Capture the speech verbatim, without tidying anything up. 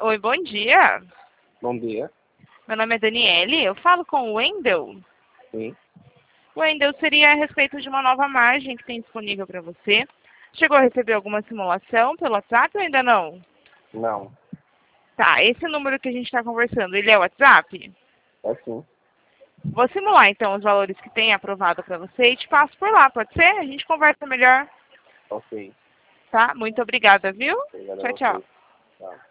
Oi, bom dia. Bom dia. Meu nome é Daniele, eu falo com o Wendel. Sim. Wendel, seria a respeito de uma nova margem que tem disponível para você. Chegou a receber alguma simulação pelo WhatsApp ou ainda não? Não. Tá, esse número que a gente está conversando, ele é o WhatsApp? É sim. Vou simular então os valores que tem aprovado para você e te passo por lá, pode ser? A gente conversa melhor. Ok. Tá? Muito obrigada, viu? Obrigado a Tchau, tchau. vocês. Tchau.